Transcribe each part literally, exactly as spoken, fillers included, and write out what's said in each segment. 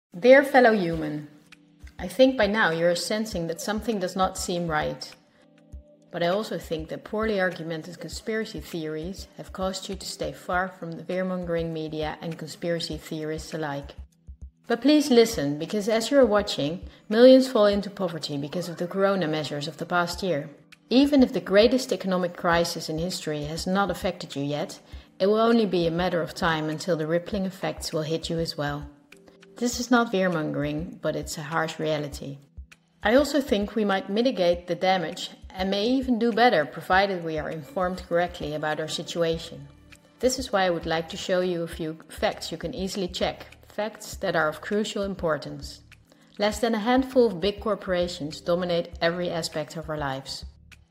Dear fellow human, I think by now you are sensing that something does not seem right. But I also think that poorly argumented conspiracy theories have caused you to stay far from the fear-mongering media and conspiracy theorists alike. But please listen, because as you are watching, millions fall into poverty because of the corona measures of the past year. Even if the greatest economic crisis in history has not affected you yet, it will only be a matter of time until the rippling effects will hit you as well. This is not fear-mongering, but it's a harsh reality. I also think we might mitigate the damage and may even do better provided we are informed correctly about our situation. This is why I would like to show you a few facts you can easily check, facts that are of crucial importance. Less than a handful of big corporations dominate every aspect of our lives.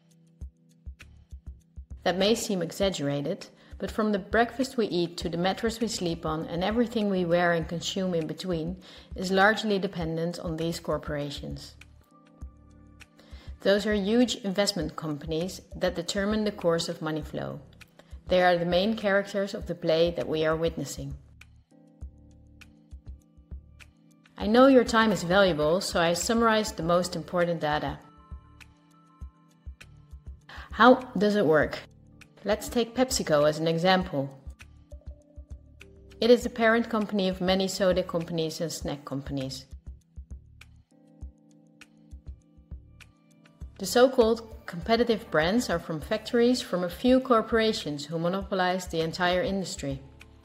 That may seem exaggerated, but from the breakfast we eat to the mattress we sleep on and everything we wear and consume in between is largely dependent on these corporations. Those are huge investment companies that determine the course of money flow. They are the main characters of the play that we are witnessing. I know your time is valuable, so I summarized the most important data. How does it work? Let's take PepsiCo as an example. It is the parent company of many soda companies and snack companies. The so-called competitive brands are from factories from a few corporations who monopolize the entire industry.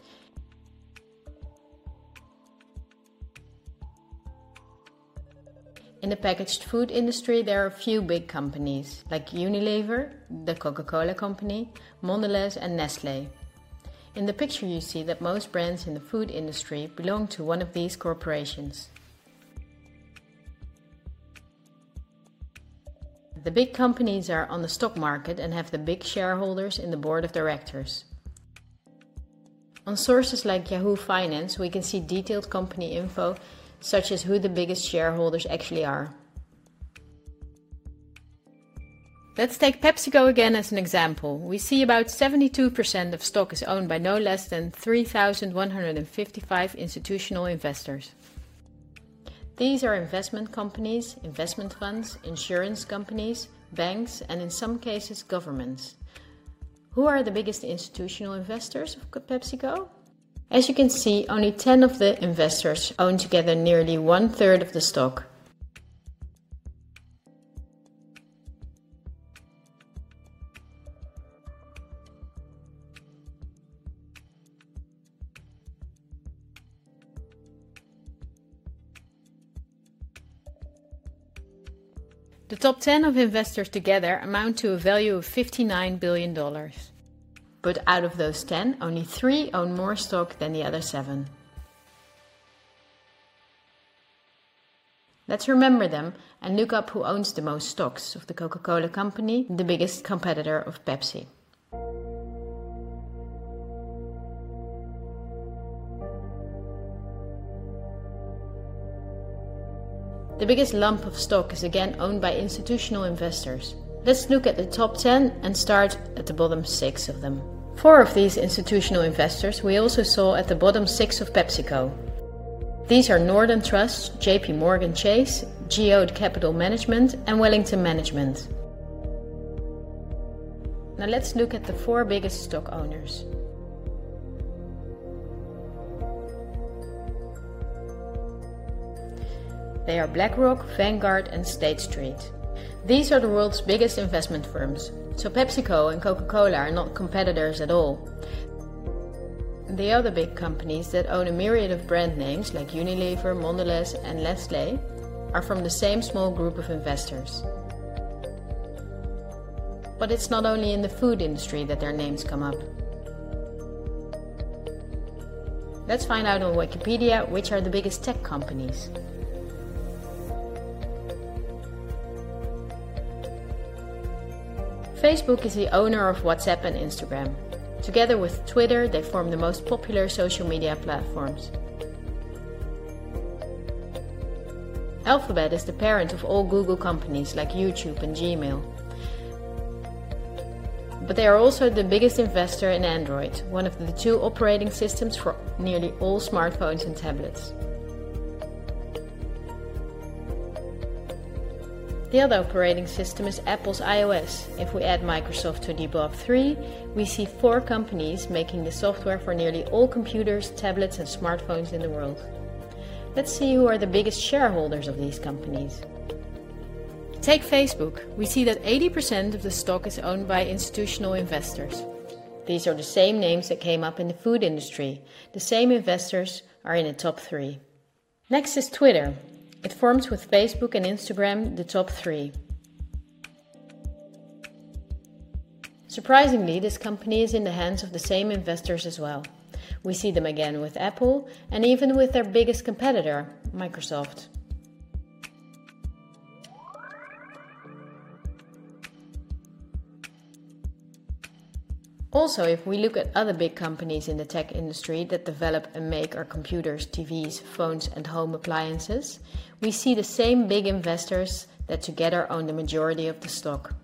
In the packaged food industry, there are a few big companies, like Unilever, the Coca-Cola company, Mondelez and Nestlé. In the picture you see that most brands in the food industry belong to one of these corporations. The big companies are on the stock market and have the big shareholders in the board of directors. On sources like Yahoo Finance, we can see detailed company info such as who the biggest shareholders actually are. Let's take PepsiCo again as an example. We see about seventy-two percent of stock is owned by no less than three thousand one hundred fifty-five institutional investors. These are investment companies, investment funds, insurance companies, banks, and in some cases governments. Who are the biggest institutional investors of PepsiCo? As you can see, only ten of the investors own together nearly one third of the stock. The top ten of investors together amount to a value of fifty-nine billion dollars. But out of those ten, only three own more stock than the other seven. Let's remember them and look up who owns the most stocks of the Coca-Cola company, the biggest competitor of Pepsi. The biggest lump of stock is again owned by institutional investors. Let's look at the top ten and start at the bottom six of them. Four of these institutional investors we also saw at the bottom six of PepsiCo. These are Northern Trust, J P Morgan Chase, Geode Capital Management and Wellington Management. Now let's look at the four biggest stock owners. They are BlackRock, Vanguard and State Street. These are the world's biggest investment firms, so PepsiCo and Coca-Cola are not competitors at all. The other big companies that own a myriad of brand names like Unilever, Mondelez and Nestlé are from the same small group of investors. But it's not only in the food industry that their names come up. Let's find out on Wikipedia which are the biggest tech companies. Facebook is the owner of WhatsApp and Instagram. Together with Twitter, they form the most popular social media platforms. Alphabet is the parent of all Google companies like YouTube and Gmail. But they are also the biggest investor in Android, one of the two operating systems for nearly all smartphones and tablets. The other operating system is Apple's iOS. If we add Microsoft to the above three, we see four companies making the software for nearly all computers, tablets and smartphones in the world. Let's see who are the biggest shareholders of these companies. Take Facebook. We see that eighty percent of the stock is owned by institutional investors. These are the same names that came up in the food industry. The same investors are in the top three. Next is Twitter. It forms with Facebook and Instagram the top three. Surprisingly, this company is in the hands of the same investors as well. We see them again with Apple and even with their biggest competitor, Microsoft. Also, if we look at other big companies in the tech industry that develop and make our computers, T Vs, phones and home appliances, we see the same big investors that together own the majority of the stock.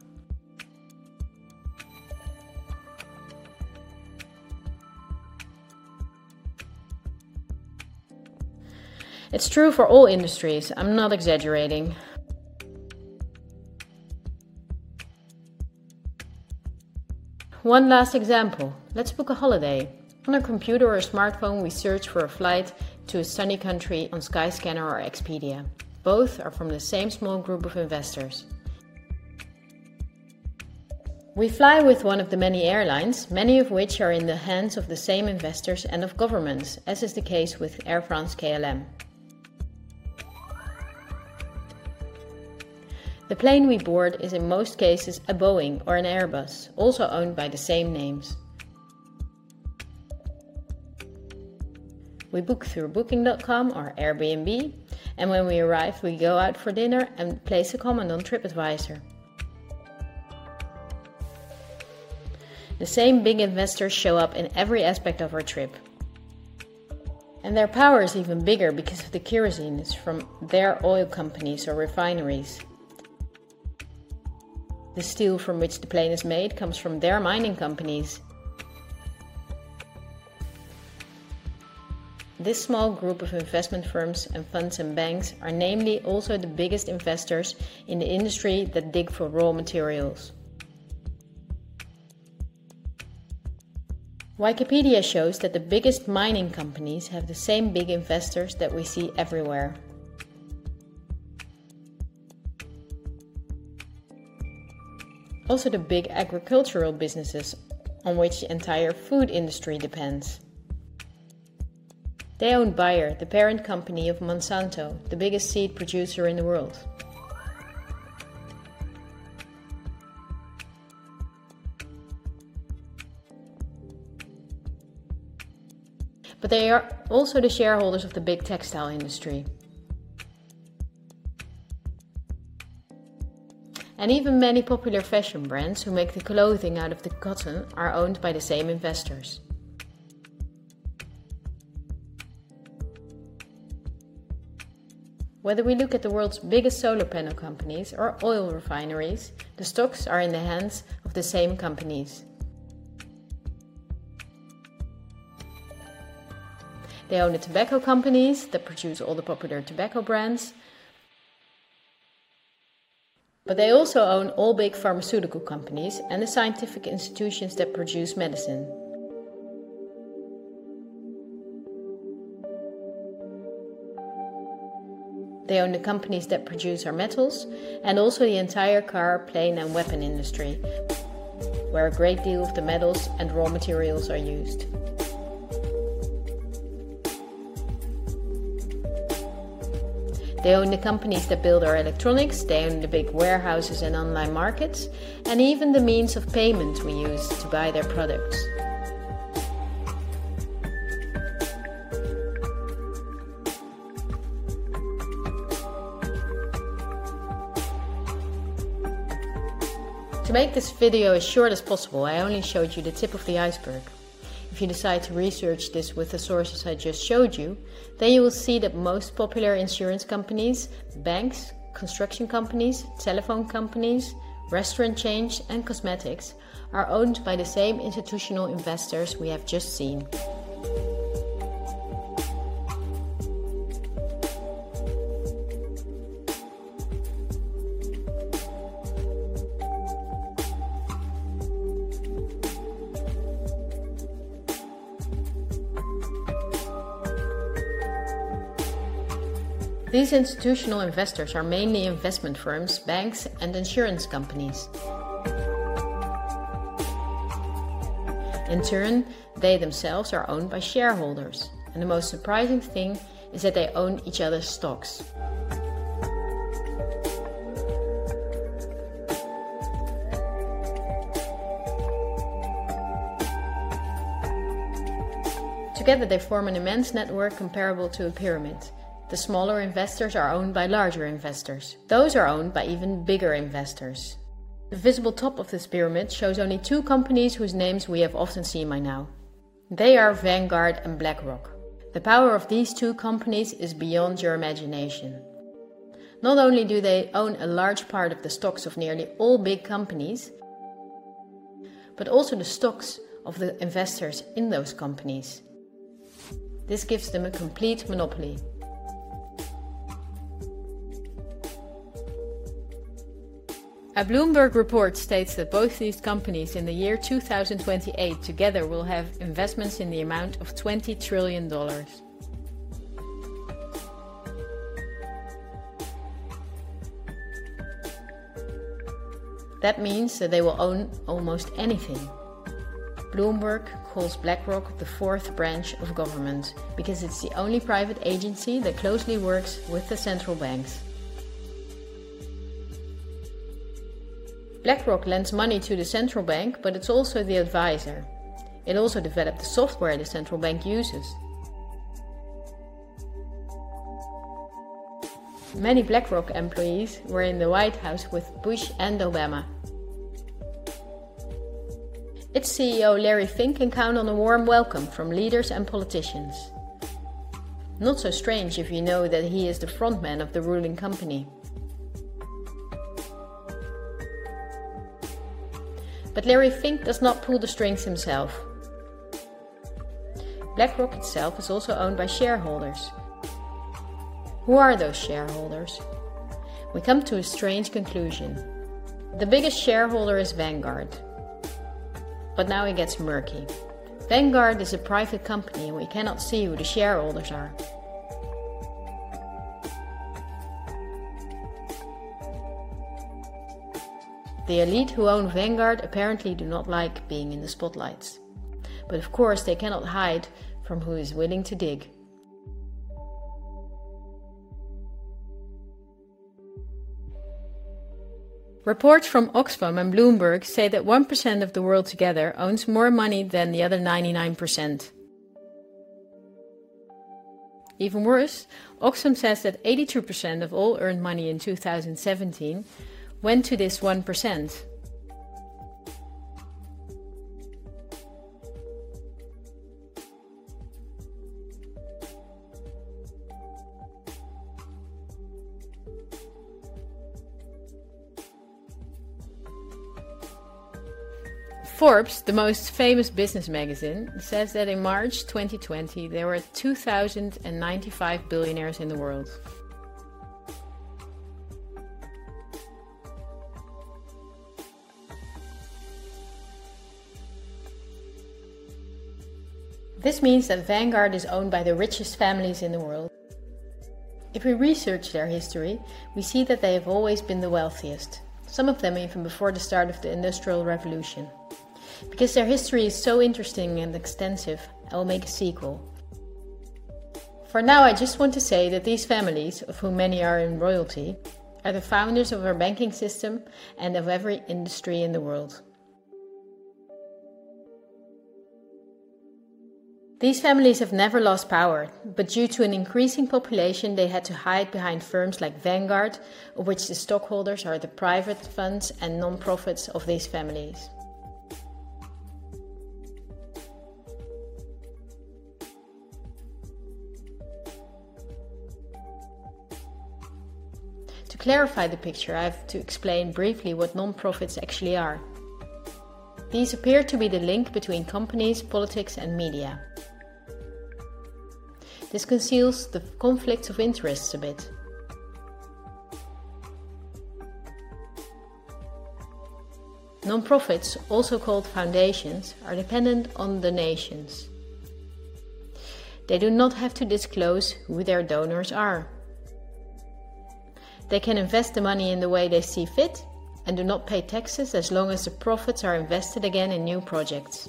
It's true for all industries, I'm not exaggerating. One last example. Let's book a holiday. On our computer or smartphone, we search for a flight to a sunny country on Skyscanner or Expedia. Both are from the same small group of investors. We fly with one of the many airlines, many of which are in the hands of the same investors and of governments, as is the case with Air France K L M. The plane we board is in most cases a Boeing or an Airbus, also owned by the same names. We book through booking dot com or Airbnb, and when we arrive we go out for dinner and place a comment on TripAdvisor. The same big investors show up in every aspect of our trip. And their power is even bigger because of the kerosene is from their oil companies or refineries. The steel from which the plane is made comes from their mining companies. This small group of investment firms and funds and banks are namely also the biggest investors in the industry that dig for raw materials. Wikipedia shows that the biggest mining companies have the same big investors that we see everywhere. Also the big agricultural businesses on which the entire food industry depends. They own Bayer, the parent company of Monsanto, the biggest seed producer in the world. But they are also the shareholders of the big textile industry. And even many popular fashion brands who make the clothing out of the cotton are owned by the same investors. Whether we look at the world's biggest solar panel companies or oil refineries, the stocks are in the hands of the same companies. They own the tobacco companies that produce all the popular tobacco brands, but they also own all big pharmaceutical companies and the scientific institutions that produce medicine. They own the companies that produce our metals and also the entire car, plane and weapon industry, where a great deal of the metals and raw materials are used. They own the companies that build our electronics, they own the big warehouses and online markets, and even the means of payment we use to buy their products. To make this video as short as possible, I only showed you the tip of the iceberg. If you decide to research this with the sources I just showed you, then you will see that most popular insurance companies, banks, construction companies, telephone companies, restaurant chains and cosmetics are owned by the same institutional investors we have just seen. These institutional investors are mainly investment firms, banks, and insurance companies. In turn, they themselves are owned by shareholders, and the most surprising thing is that they own each other's stocks. Together they form an immense network comparable to a pyramid. The smaller investors are owned by larger investors. Those are owned by even bigger investors. The visible top of this pyramid shows only two companies whose names we have often seen by now. They are Vanguard and BlackRock. The power of these two companies is beyond your imagination. Not only do they own a large part of the stocks of nearly all big companies, but also the stocks of the investors in those companies. This gives them a complete monopoly. A Bloomberg report states that both these companies in the year two thousand twenty-eight together will have investments in the amount of twenty trillion dollars. That means that they will own almost anything. Bloomberg calls BlackRock the fourth branch of government because it's the only private agency that closely works with the central banks. BlackRock lends money to the central bank, but it's also the advisor. It also developed the software the central bank uses. Many BlackRock employees were in the White House with Bush and Obama. Its C E O Larry Fink can count on a warm welcome from leaders and politicians. Not so strange if you know that he is the frontman of the ruling company. But Larry Fink does not pull the strings himself. BlackRock itself is also owned by shareholders. Who are those shareholders? We come to a strange conclusion. The biggest shareholder is Vanguard. But now it gets murky. Vanguard is a private company and we cannot see who the shareholders are. The elite who own Vanguard apparently do not like being in the spotlights. But of course they cannot hide from who is willing to dig. Reports from Oxfam and Bloomberg say that one percent of the world together owns more money than the other ninety-nine percent. Even worse, Oxfam says that eighty-two percent of all earned money in two thousand seventeen went to this one percent. Forbes, the most famous business magazine, says that in March twenty twenty there were two thousand ninety-five billionaires in the world. This means that Vanguard is owned by the richest families in the world. If we research their history, we see that they have always been the wealthiest, some of them even before the start of the Industrial Revolution. Because their history is so interesting and extensive, I will make a sequel. For now, I just want to say that these families, of whom many are in royalty, are the founders of our banking system and of every industry in the world. These families have never lost power, but due to an increasing population they had to hide behind firms like Vanguard, of which the stockholders are the private funds and non-profits of these families. To clarify the picture, I have to explain briefly what non-profits actually are. These appear to be the link between companies, politics and media. This conceals the conflicts of interests a bit. Non-profits, also called foundations, are dependent on donations. They do not have to disclose who their donors are. They can invest the money in the way they see fit and do not pay taxes as long as the profits are invested again in new projects.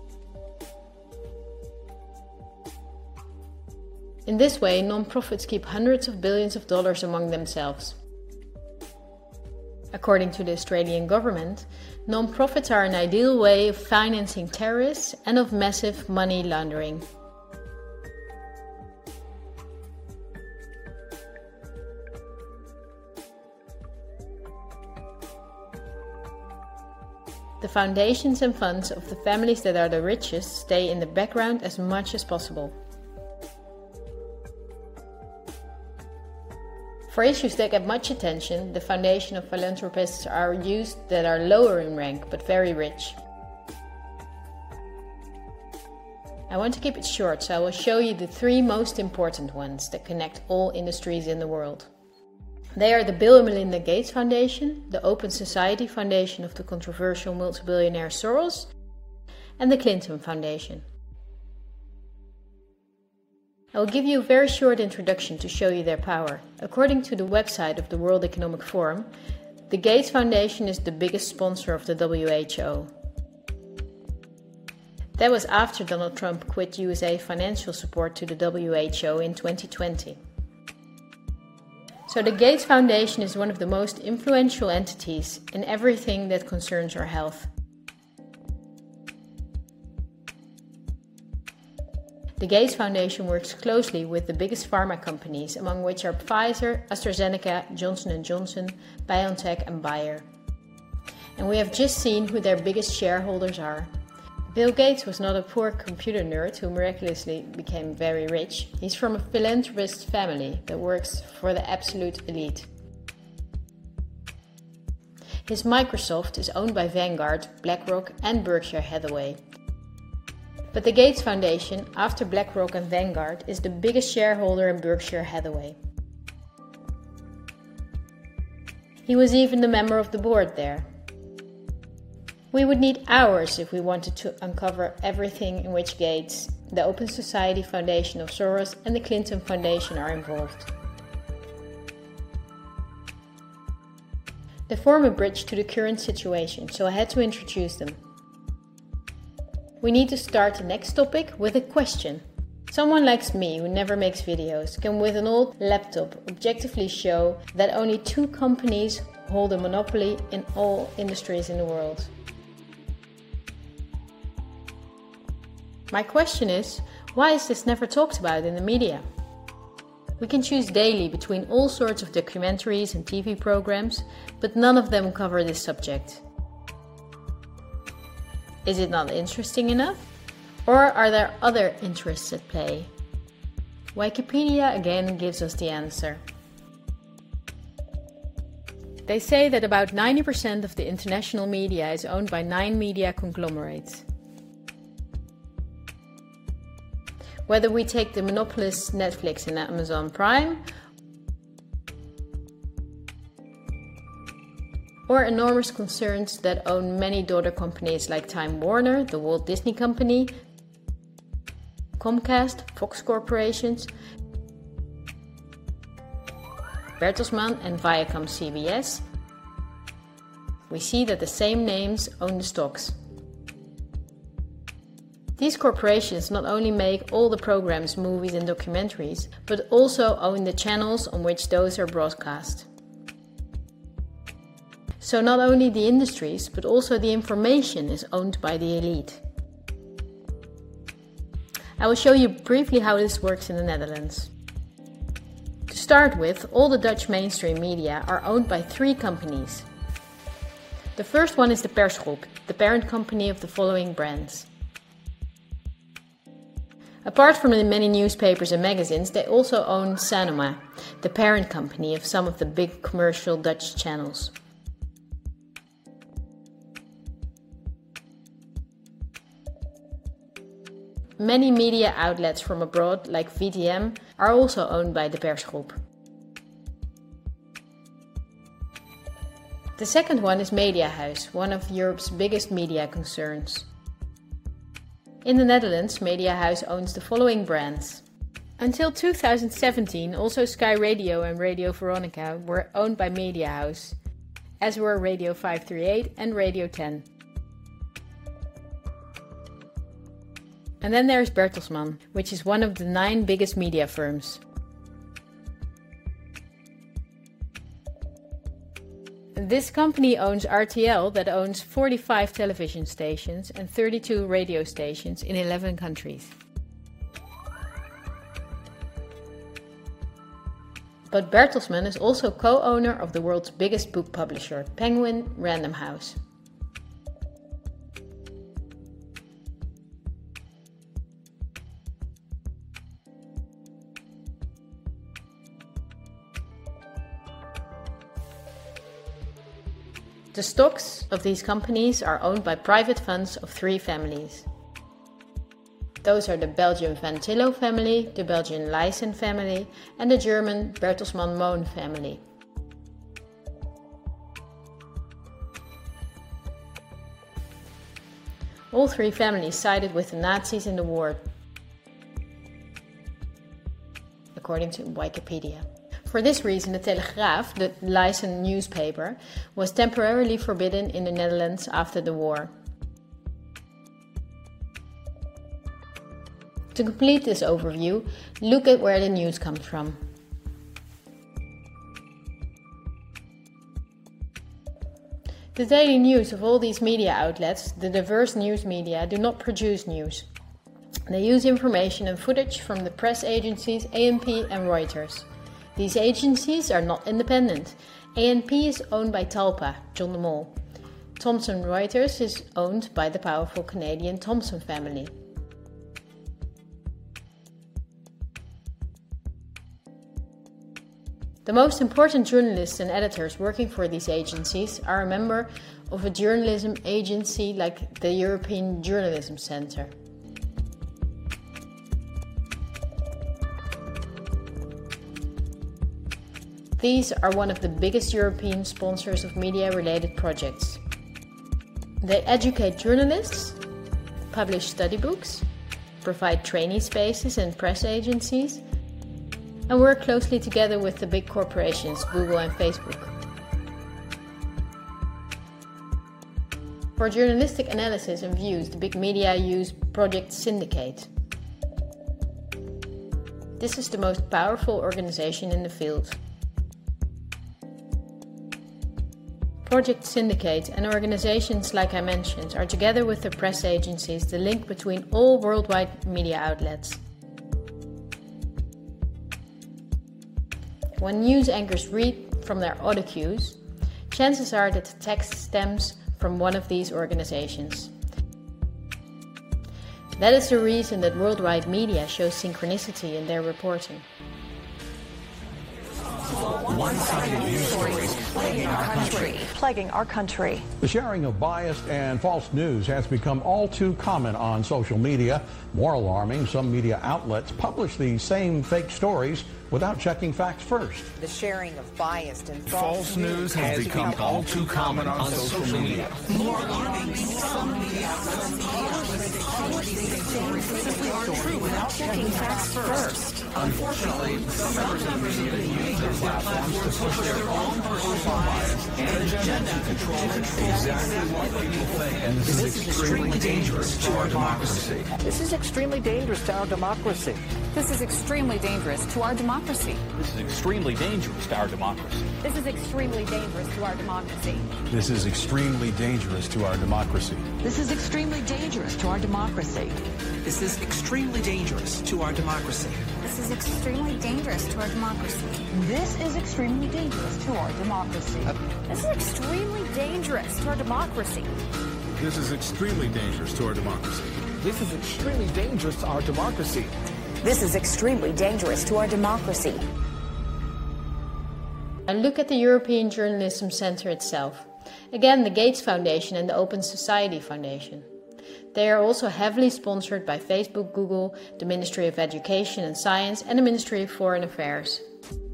In this way, non-profits keep hundreds of billions of dollars among themselves. According to the Australian government, non-profits are an ideal way of financing terrorists and of massive money laundering. The foundations and funds of the families that are the richest stay in the background as much as possible. For issues that get much attention, the foundation of philanthropists are used that are lower in rank but very rich. I want to keep it short, so I will show you the three most important ones that connect all industries in the world. They are the Bill and Melinda Gates Foundation, the Open Society Foundation of the controversial multi-billionaire Soros, and the Clinton Foundation. I will give you a very short introduction to show you their power. According to the website of the World Economic Forum, the Gates Foundation is the biggest sponsor of the W H O. That was after Donald Trump quit U S A financial support to the W H O in twenty twenty. So the Gates Foundation is one of the most influential entities in everything that concerns our health. The Gates Foundation works closely with the biggest pharma companies, among which are Pfizer, AstraZeneca, Johnson and Johnson, BioNTech and Bayer. And we have just seen who their biggest shareholders are. Bill Gates was not a poor computer nerd who miraculously became very rich. He's from a philanthropist family that works for the absolute elite. His Microsoft is owned by Vanguard, BlackRock and Berkshire Hathaway. But the Gates Foundation, after BlackRock and Vanguard, is the biggest shareholder in Berkshire Hathaway. He was even a member of the board there. We would need hours if we wanted to uncover everything in which Gates, the Open Society Foundation of Soros and the Clinton Foundation are involved. They form a bridge to the current situation, so I had to introduce them. We need to start the next topic with a question. Someone like me, who never makes videos, can with an old laptop objectively show that only two companies hold a monopoly in all industries in the world. My question is, why is this never talked about in the media? We can choose daily between all sorts of documentaries and T V programs, but none of them cover this subject. Is it not interesting enough? Or are there other interests at play? Wikipedia again gives us the answer. They say that about ninety percent of the international media is owned by nine media conglomerates. Whether we take the monopolists Netflix and Amazon Prime, or enormous concerns that own many daughter companies like Time Warner, the Walt Disney Company, Comcast, Fox Corporations, Bertelsmann and Viacom C B S, we see that the same names own the stocks. These corporations not only make all the programs, movies and documentaries, but also own the channels on which those are broadcast. So not only the industries, but also the information is owned by the elite. I will show you briefly how this works in the Netherlands. To start with, all the Dutch mainstream media are owned by three companies. The first one is the Persgroep, the parent company of the following brands. Apart from the many newspapers and magazines, they also own Sanoma, the parent company of some of the big commercial Dutch channels. Many media outlets from abroad, like V T M, are also owned by the Persgroep. The second one is Mediahuis, one of Europe's biggest media concerns. In the Netherlands, Mediahuis owns the following brands: Until two thousand seventeen, also Sky Radio and Radio Veronica were owned by Media House, as were Radio five thirty-eight and Radio ten. And then there's Bertelsmann, which is one of the nine biggest media firms. This company owns R T L, that owns forty-five television stations and thirty-two radio stations in eleven countries. But Bertelsmann is also co-owner of the world's biggest book publisher, Penguin Random House. The stocks of these companies are owned by private funds of three families. Those are the Belgian Van Tillo family, the Belgian Leysen family, and the German Bertelsmann Moon family. All three families sided with the Nazis in the war, according to Wikipedia. For this reason, the Telegraaf, the Leysen newspaper, was temporarily forbidden in the Netherlands after the war. To complete this overview, look at where the news comes from. The daily news of all these media outlets, the diverse news media, do not produce news. They use information and footage from the press agencies A N P and Reuters. These agencies are not independent. A N P is owned by Talpa, John de Mol. Thomson Reuters is owned by the powerful Canadian Thomson family. The most important journalists and editors working for these agencies are a member of a journalism agency like the European Journalism Centre. These are one of the biggest European sponsors of media-related projects. They educate journalists, publish study books, provide training spaces and press agencies, and work closely together with the big corporations, Google and Facebook. For journalistic analysis and views, the big media use Project Syndicate. This is the most powerful organization in the field. Project Syndicate and organizations like I mentioned are, together with the press agencies, the link between all worldwide media outlets. When news anchors read from their audio cues, chances are that the text stems from one of these organizations. That is the reason that worldwide media shows synchronicity in their reporting. One-sided news stories plaguing our country. Plaguing our country. The sharing of biased and false news has become all too common on social media. More alarming, some media outlets publish these same fake stories without checking facts first. The sharing of biased and false, false news has, has become, become all too common on, on social, social media. media. More alarming, some media outlets publish these stories simply aren't true without checking facts first. Unfortunately, some members of the media use their platforms to push their own personal bias and agenda to control exactly what people think. And this, this is extremely dangerous to our democracy. This is extremely dangerous to our democracy. This is extremely dangerous to our democracy. This is extremely dangerous to our democracy. This is extremely dangerous to our democracy. This is extremely dangerous to our democracy. This is extremely dangerous to our democracy. This is extremely dangerous to our democracy. This is extremely dangerous to our democracy. This is extremely dangerous to our democracy. This is extremely dangerous to our democracy. This is extremely dangerous to our democracy. This is extremely dangerous to our democracy. This is extremely dangerous to our democracy. And look at the European Journalism Centre itself. Again, the Gates Foundation and the Open Society Foundation. They are also heavily sponsored by Facebook, Google, the Ministry of Education and Science, and the Ministry of Foreign Affairs.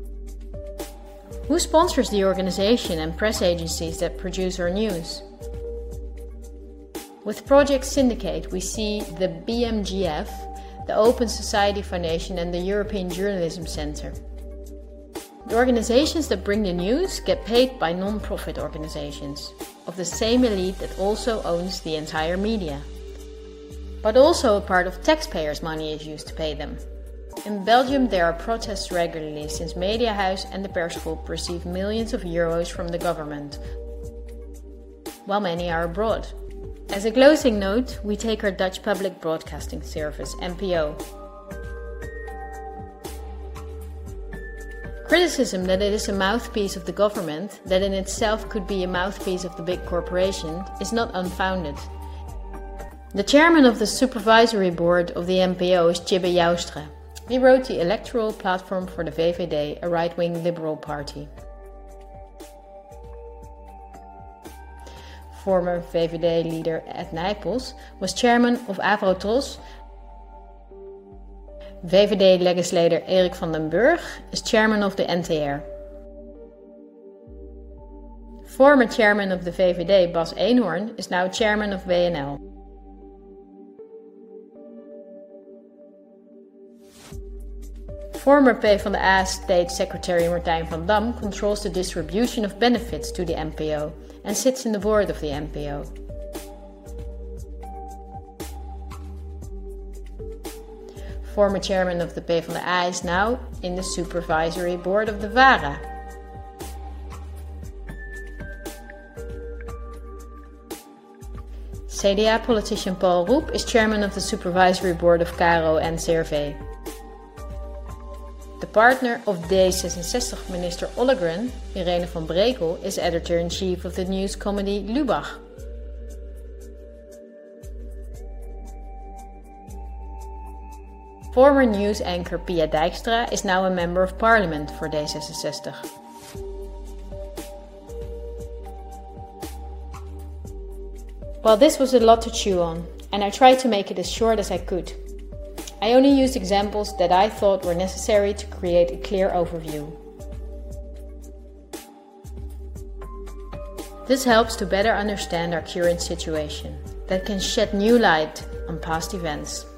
Who sponsors the organization and press agencies that produce our news? With Project Syndicate, we see the B M G F, the Open Society Foundation and the European Journalism Centre. The organizations that bring the news get paid by non-profit organizations, of the same elite that also owns the entire media. But also a part of taxpayers' money is used to pay them. In Belgium there are protests regularly since Mediahuis and the Persgroep receive millions of euros from the government, while many are abroad. As a closing note, we take our Dutch Public Broadcasting Service, N P O. Criticism that it is a mouthpiece of the government, that in itself could be a mouthpiece of the big corporation, is not unfounded. The chairman of the supervisory board of the N P O is Tjibbe Joustra. He wrote the electoral platform for the V V D, a right-wing liberal party. Former V V D leader Ed Nijpels was chairman of Avrotros. V V D legislator Erik van den Burg is chairman of the N T R. Former chairman of the V V D Bas Eenhoorn is now chairman of W N L. Former PvdA State Secretary Martijn van Dam controls the distribution of benefits to the N P O and sits in the board of the N P O. Former chairman of the PvdA is now in the supervisory board of the VARA. C D A politician Paul Roep is chairman of the supervisory board of Caro N C R V. The partner of D zesenzestig minister Ollegren, Irene van Brekel, is editor-in-chief of the news comedy Lubach. Former news anchor Pia Dijkstra is now a member of parliament for D zesenzestig. Well, this was a lot to chew on, and I tried to make it as short as I could. I only used examples that I thought were necessary to create a clear overview. This helps to better understand our current situation, that can shed new light on past events.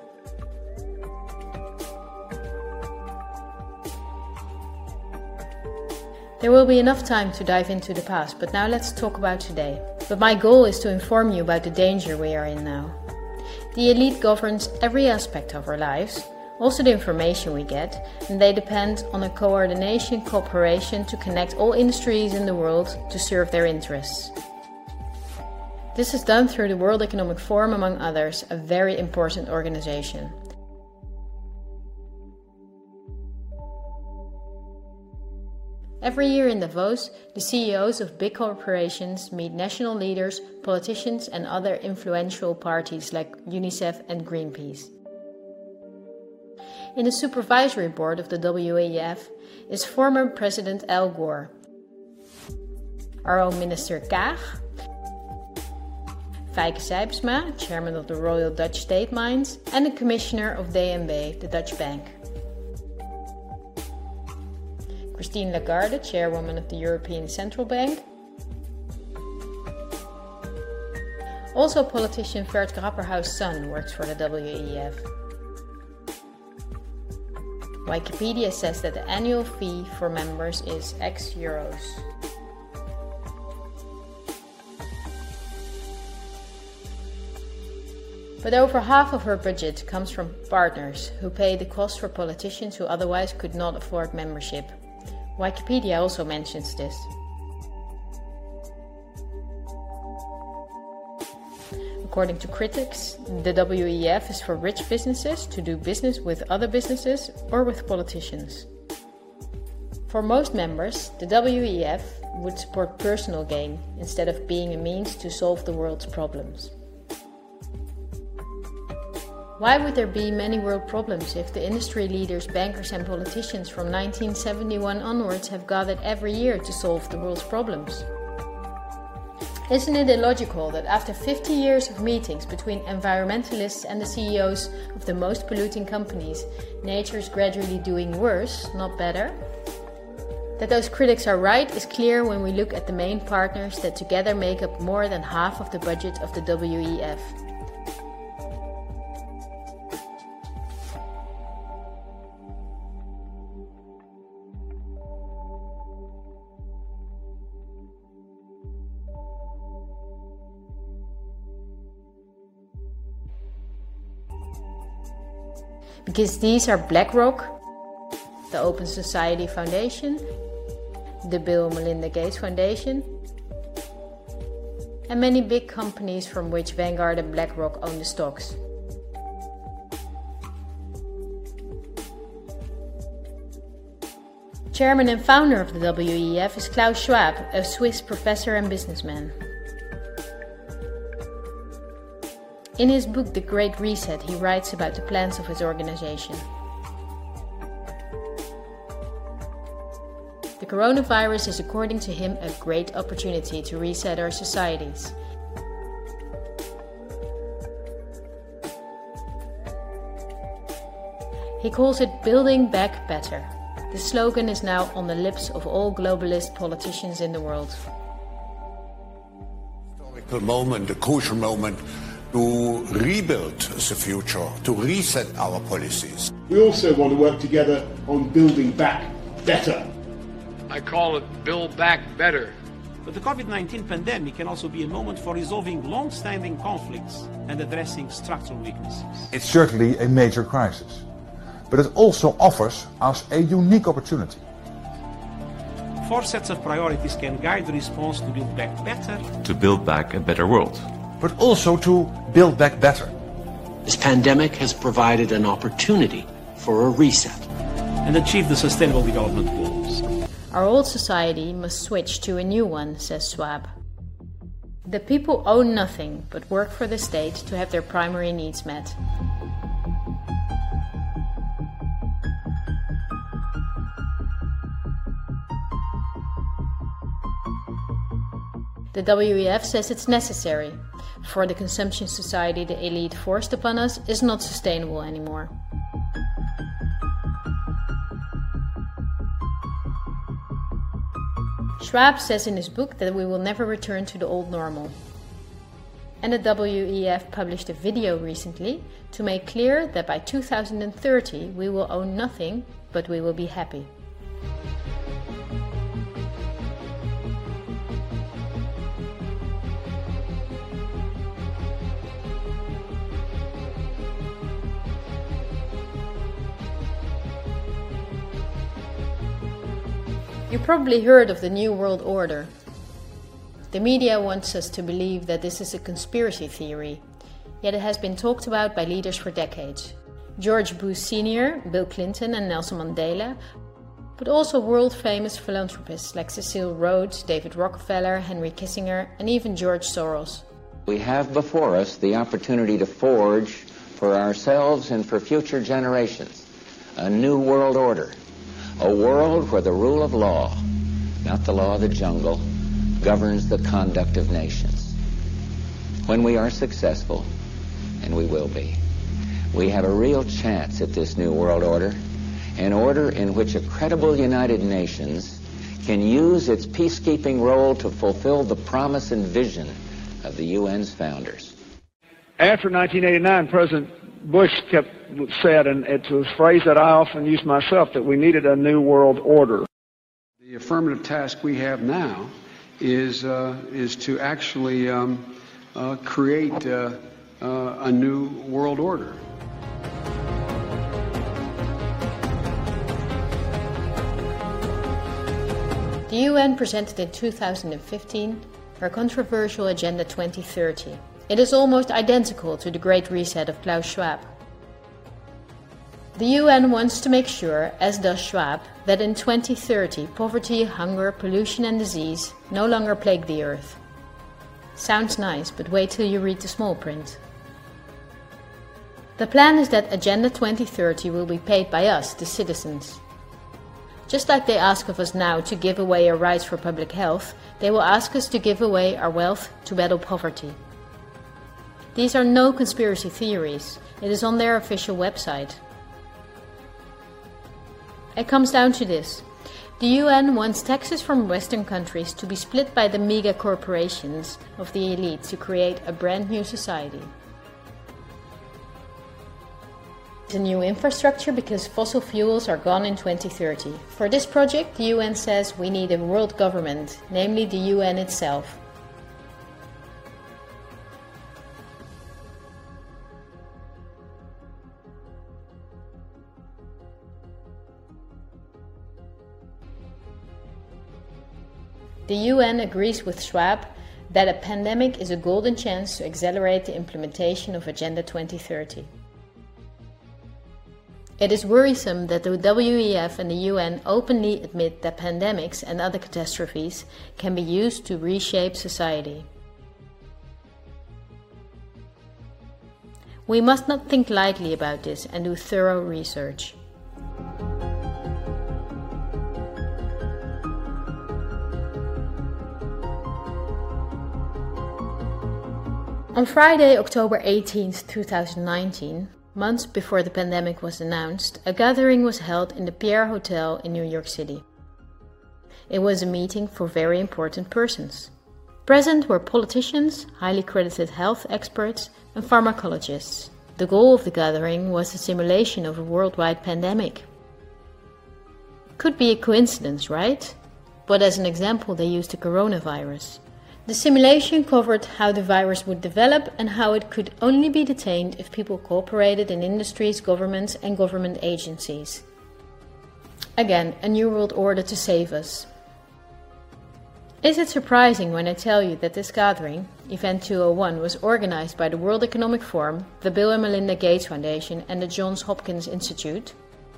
There will be enough time to dive into the past, but now let's talk about today. But my goal is to inform you about the danger we are in now. The elite governs every aspect of our lives, also the information we get, and they depend on a coordination, cooperation to connect all industries in the world to serve their interests. This is done through the World Economic Forum, among others, a very important organization. Every year in Davos, the C E Os of big corporations meet national leaders, politicians and other influential parties like UNICEF and Greenpeace. In the supervisory board of the W E F is former President Al Gore, our own Minister Kaag, Fijke Sijbsma, chairman of the Royal Dutch State Mines, and the commissioner of D N B, the Dutch bank. Christine Lagarde, chairwoman of the European Central Bank. Also politician Vert Grapperhaus' son works for the W E F. Wikipedia says that the annual fee for members is X euros. But over half of her budget comes from partners who pay the cost for politicians who otherwise could not afford membership. Wikipedia also mentions this. According to critics, the W E F is for rich businesses to do business with other businesses or with politicians. For most members, the W E F would support personal gain instead of being a means to solve the world's problems. Why would there be many world problems if the industry leaders, bankers and politicians from nineteen seventy-one onwards have gathered every year to solve the world's problems? Isn't it illogical that after fifty years of meetings between environmentalists and the C E Os of the most polluting companies, nature is gradually doing worse, not better? That those critics are right is clear when we look at the main partners that together make up more than half of the budget of the W E F. because these are BlackRock, the Open Society Foundation, the Bill and Melinda Gates Foundation, and many big companies from which Vanguard and BlackRock own the stocks. Chairman and founder of the W E F is Klaus Schwab, a Swiss professor and businessman. In his book The Great Reset, he writes about the plans of his organization. The coronavirus is, according to him, a great opportunity to reset our societies. He calls it Building Back Better. The slogan is now on the lips of all globalist politicians in the world. Historical moment, a crucial moment to rebuild the future, to reset our policies. We also want to work together on building back better. I call it Build Back Better. But the COVID nineteen pandemic can also be a moment for resolving long-standing conflicts and addressing structural weaknesses. It's certainly a major crisis, but it also offers us a unique opportunity. Four sets of priorities can guide the response to build back better. To build back a better world. But also to build back better. This pandemic has provided an opportunity for a reset. And achieve the Sustainable Development Goals. Our old society must switch to a new one, says Schwab. The people own nothing but work for the state to have their primary needs met. The W E F says it's necessary, for the consumption society the elite forced upon us is not sustainable anymore. Schwab says in his book that we will never return to the old normal. And the W E F published a video recently to make clear that by two thousand thirty we will own nothing, but we will be happy. You probably heard of the New World Order. The media wants us to believe that this is a conspiracy theory, yet it has been talked about by leaders for decades. George Bush Senior, Bill Clinton and Nelson Mandela, but also world-famous philanthropists like Cecil Rhodes, David Rockefeller, Henry Kissinger, and even George Soros. We have before us the opportunity to forge for ourselves and for future generations a new world order. A world where the rule of law, not the law of the jungle, governs the conduct of nations. When we are successful, and we will be, we have a real chance at this new world order, an order in which a credible United Nations can use its peacekeeping role to fulfill the promise and vision of the U N's founders. After nineteen eighty-nine, President Bush kept said, and it's a phrase that I often use myself, that we needed a new world order. The affirmative task we have now is uh, is to actually um, uh, create uh, uh, a new world order. The U N presented in two thousand fifteen her controversial Agenda twenty thirty. It is almost identical to the Great Reset of Klaus Schwab. The U N wants to make sure, as does Schwab, that in twenty thirty poverty, hunger, pollution and disease no longer plague the earth. Sounds nice, but wait till you read the small print. The plan is that Agenda twenty thirty will be paid by us, the citizens. Just like they ask of us now to give away our rights for public health, they will ask us to give away our wealth to battle poverty. These are no conspiracy theories. It is on their official website. It comes down to this. The U N wants taxes from Western countries to be split by the mega corporations of the elite to create a brand new society. It's a new infrastructure because fossil fuels are gone in twenty thirty. For this project, the U N says we need a world government, namely the U N itself. The U N agrees with Schwab that a pandemic is a golden chance to accelerate the implementation of Agenda twenty thirty. It is worrisome that the W E F and the U N openly admit that pandemics and other catastrophes can be used to reshape society. We must not think lightly about this and do thorough research. On Friday, October eighteenth, two thousand nineteen, months before the pandemic was announced, a gathering was held in the Pierre Hotel in New York City. It was a meeting for very important persons. Present were politicians, highly credited health experts, and pharmacologists. The goal of the gathering was the simulation of a worldwide pandemic. Could be a coincidence, right? But as an example, they used the coronavirus. The simulation covered how the virus would develop and how it could only be detained if people cooperated in industries, governments, and government agencies. Again, a new world order to save us. Is it surprising when I tell you that this gathering, Event two oh one, was organized by the World Economic Forum, the Bill and Melinda Gates Foundation, and the Johns Hopkins Institute?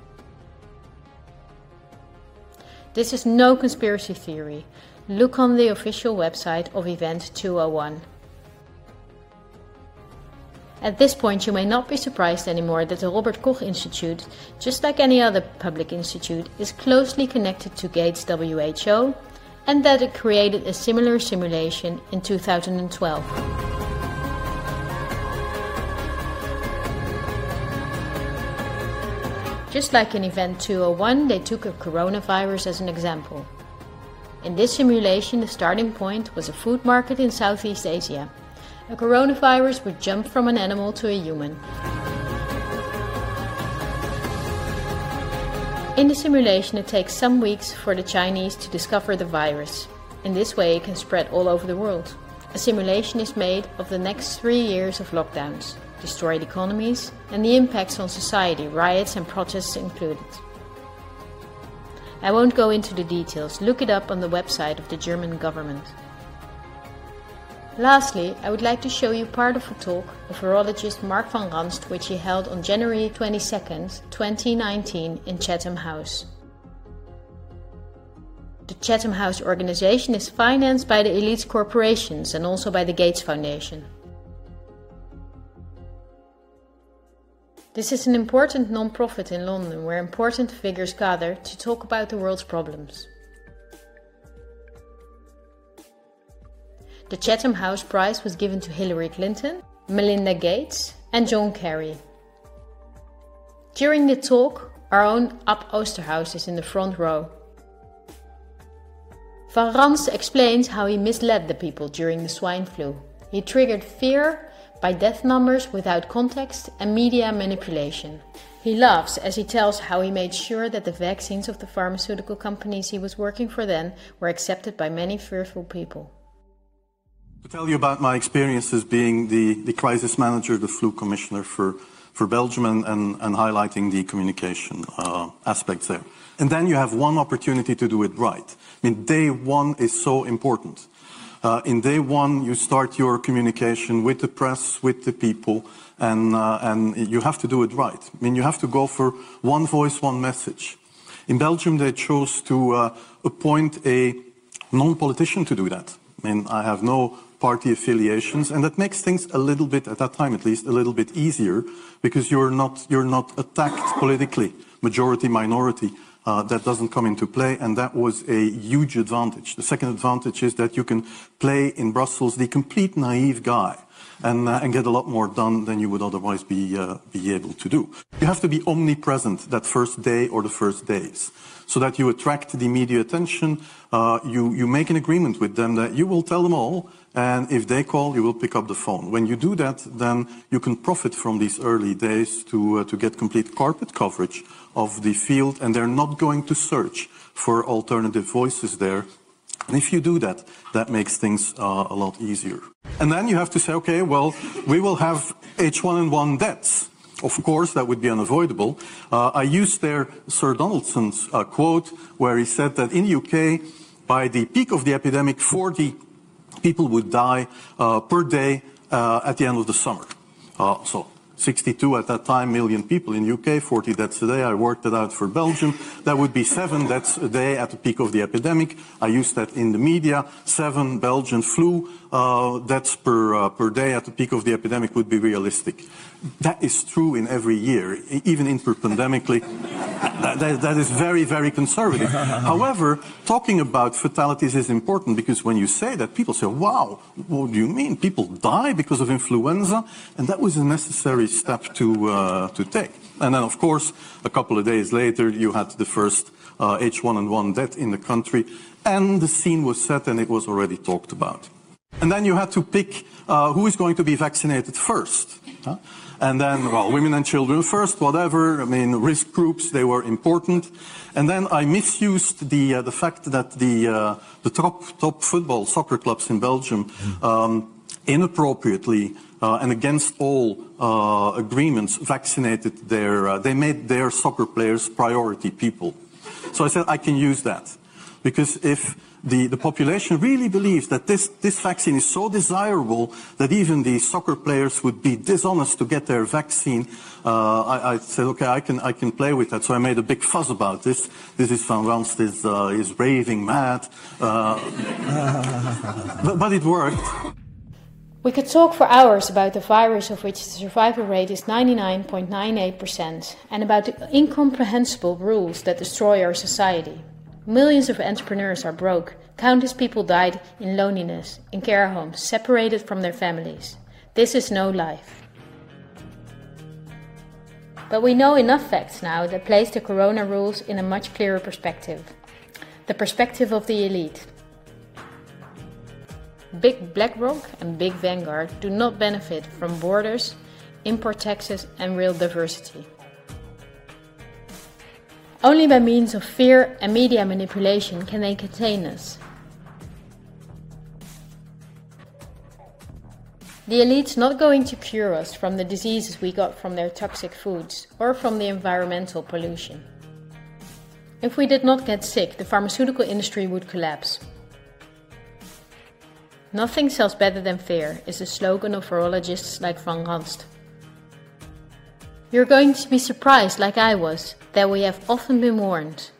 This is no conspiracy theory. Look on the official website of Event two oh one. At this point, you may not be surprised anymore that the Robert Koch Institute, just like any other public institute, is closely connected to Gates W H O and that it created a similar simulation in two thousand twelve. Just like in Event two oh one, they took a coronavirus as an example. In this simulation, the starting point was a food market in Southeast Asia. A coronavirus would jump from an animal to a human. In the simulation, it takes some weeks for the Chinese to discover the virus. In this way, it can spread all over the world. A simulation is made of the next three years of lockdowns, destroyed economies, and the impacts on society, riots and protests included. I won't go into the details, look it up on the website of the German government. Lastly, I would like to show you part of a talk of virologist Mark van Ranst which he held on January twenty-second, twenty nineteen in Chatham House. The Chatham House organization is financed by the elite corporations and also by the Gates Foundation. This is an important non-profit in London where important figures gather to talk about the world's problems. The Chatham House Prize was given to Hillary Clinton, Melinda Gates and John Kerry. During the talk, our own Ab Oosterhuis is in the front row. Van Ranst explains how he misled the people during the swine flu. He triggered fear by death numbers without context and media manipulation. He laughs as he tells how he made sure that the vaccines of the pharmaceutical companies he was working for then were accepted by many fearful people. To tell you about my experiences being the, the crisis manager, the flu commissioner for, for Belgium and, and, and highlighting the communication uh, aspects there. And then you have one opportunity to do it right. I mean, day one is so important. Uh, in day one, you start your communication with the press, with the people, and, uh, and you have to do it right. I mean, you have to go for one voice, one message. In Belgium, they chose to uh, appoint a non-politician to do that. I mean, I have no party affiliations, and that makes things a little bit, at that time at least, a little bit easier, because you're not, you're not attacked politically, majority, minority. Uh, that doesn't come into play, and that was a huge advantage. The second advantage is that you can play in Brussels the complete naive guy and, uh, and get a lot more done than you would otherwise be, uh, be able to do. You have to be omnipresent that first day or the first days so that you attract the media attention. Uh, you, you make an agreement with them that you will tell them all, and if they call, you will pick up the phone. When you do that, then you can profit from these early days to, uh, to get complete carpet coverage of the field, and they're not going to search for alternative voices there. And if you do that, that makes things uh, a lot easier. And then you have to say, okay, well, we will have H one N one deaths. Of course, that would be unavoidable. Uh, I used there Sir Donaldson's uh, quote where he said that in the U K, by the peak of the epidemic, forty people would die uh, per day uh, at the end of the summer. Uh, so sixty-two at that time million people in U K, forty deaths a day. I worked it out for Belgium. That would be seven deaths a day at the peak of the epidemic. I used that in the media. Seven Belgian flu uh, deaths per, uh, per day at the peak of the epidemic would be realistic. That is true in every year, even interpandemically. That, that, that is very, very conservative. However, talking about fatalities is important because when you say that, people say, wow, what do you mean? People die because of influenza? And that was a necessary step to, uh, to take. And then, of course, a couple of days later, you had the first uh, H one N one death in the country, and the scene was set and it was already talked about. And then you had to pick uh, who is going to be vaccinated first. Huh? And then, well, women and children first, whatever. I mean, risk groups, they were important. And then I misused the uh, the fact that the uh, the top top football soccer clubs in Belgium um, inappropriately uh, and against all uh, agreements vaccinated their. Uh, they made their soccer players priority people. So I said I can use that because if The, the population really believes that this, this vaccine is so desirable that even the soccer players would be dishonest to get their vaccine. Uh, I, I said, okay, I can, I can play with that. So I made a big fuss about this. This is Van Ranst is, uh, is raving mad. Uh, but, but it worked. We could talk for hours about the virus of which the survival rate is ninety-nine point nine eight percent and about the incomprehensible rules that destroy our society. Millions of entrepreneurs are broke. Countless people died in loneliness, in care homes, separated from their families. This is no life. But we know enough facts now that place the corona rules in a much clearer perspective. The perspective of the elite. Big BlackRock and Big Vanguard do not benefit from borders, import taxes and real diversity. Only by means of fear and media manipulation can they contain us. The elite's not going to cure us from the diseases we got from their toxic foods or from the environmental pollution. If we did not get sick, the pharmaceutical industry would collapse. Nothing sells better than fear is the slogan of virologists like Van Ranst. You're going to be surprised, like I was, that we have often been warned.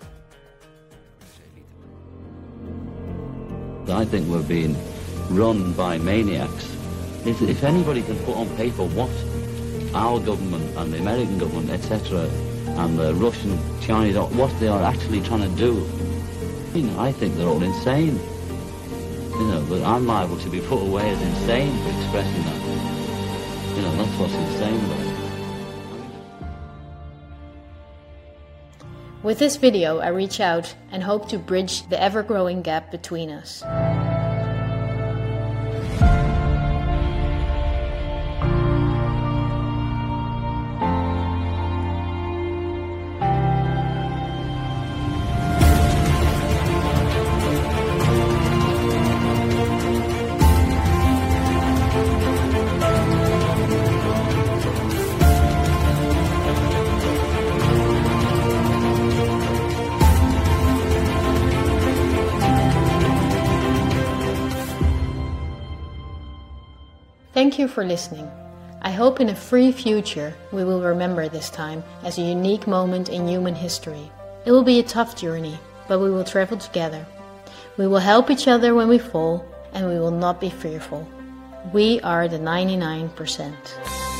I think we're being run by maniacs. If, if anybody can put on paper what our government and the American government, et cetera, and the Russian, Chinese, what they are actually trying to do, you know, I think they're all insane. You know, but I'm liable to be put away as insane for expressing that. You know, that's what's insane about it. With this video, I reach out and hope to bridge the ever-growing gap between us. Thank you for listening. I hope in a free future we will remember this time as a unique moment in human history. It will be a tough journey, but we will travel together. We will help each other when we fall, and we will not be fearful. We are the ninety-nine percent.